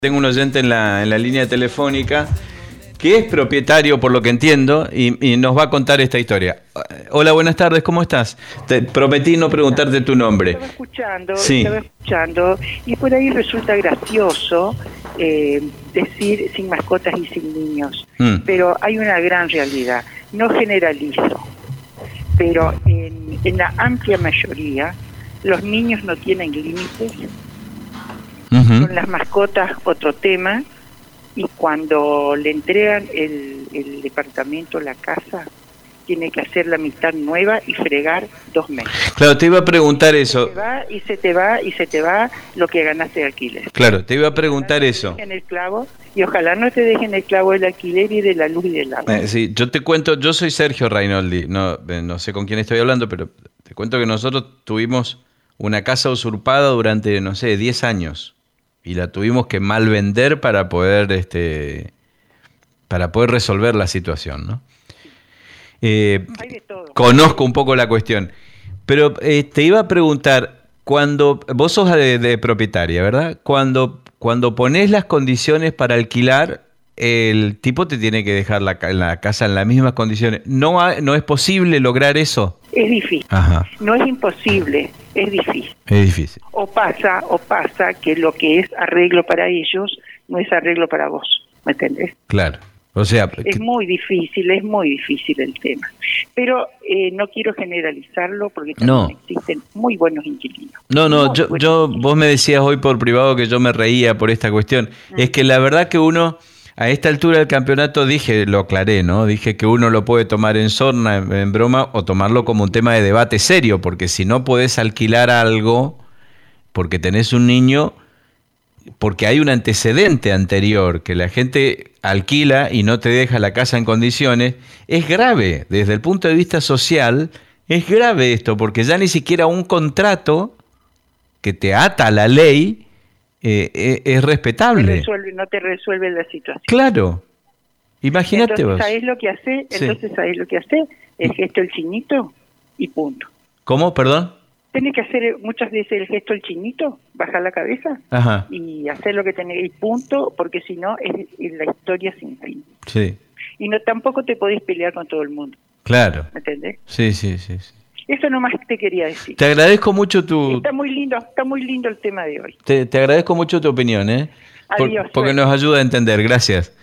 Tengo un oyente en la línea telefónica que es propietario, por lo que entiendo, y nos va a contar esta historia. Hola, buenas tardes, ¿cómo estás? Te prometí no preguntarte tu nombre. Estaba escuchando, y por ahí resulta gracioso decir sin mascotas y sin niños, pero hay una gran realidad. No generalizo, pero en la amplia mayoría los niños no tienen límites. Con las mascotas otro tema, y cuando le entregan el departamento, la casa, tiene que hacer la mitad nueva y fregar 2 meses. Claro, te iba a preguntar eso. Se te va lo que ganaste de alquiler. Claro, te iba a preguntar eso. En el clavo, y ojalá no te dejen el clavo del alquiler y de la luz y del agua. Sí, yo te cuento, yo soy Sergio Rainoldi, no sé con quién estoy hablando, pero te cuento que nosotros tuvimos una casa usurpada durante, 10 años. Y la tuvimos que mal vender para poder resolver la situación, ¿no? Hay de todo. Conozco un poco la cuestión. Pero te iba a preguntar, cuando vos sos de propietaria, ¿verdad? Cuando ponés las condiciones para alquilar, el tipo te tiene que dejar la casa en las mismas condiciones. ¿No es posible lograr eso? Es difícil. Ajá. No es imposible, es difícil. Es difícil. O pasa que lo que es arreglo para ellos no es arreglo para vos, ¿me entendés? Claro. O sea, es muy difícil el tema. Pero no quiero generalizarlo porque también existen muy buenos inquilinos. Vos me decías hoy por privado que yo me reía por esta cuestión. Es que la verdad que uno, a esta altura del campeonato, lo aclaré, ¿no? Dije que uno lo puede tomar en sorna, en broma, o tomarlo como un tema de debate serio, porque si no podés alquilar algo porque tenés un niño, porque hay un antecedente anterior, que la gente alquila y no te deja la casa en condiciones, es grave. Desde el punto de vista social, es grave esto, porque ya ni siquiera un contrato que te ata a la ley es respetable. No te resuelve la situación. Claro. Imagínate vos. ¿Sabés lo que hace? ¿Sabés lo que hace? El gesto del chinito y punto. ¿Cómo? ¿Perdón? Tenés que hacer muchas veces el gesto del chinito, bajar la cabeza. Ajá. Y hacer lo que tenés y punto, porque si no es la historia sin fin. Sí. Y tampoco te podés pelear con todo el mundo. Claro. ¿Me entendés? Sí. Eso nomás te quería decir. Te agradezco mucho tu... Está muy lindo el tema de hoy. Te agradezco mucho tu opinión, Adiós. Porque nos ayuda a entender. Gracias.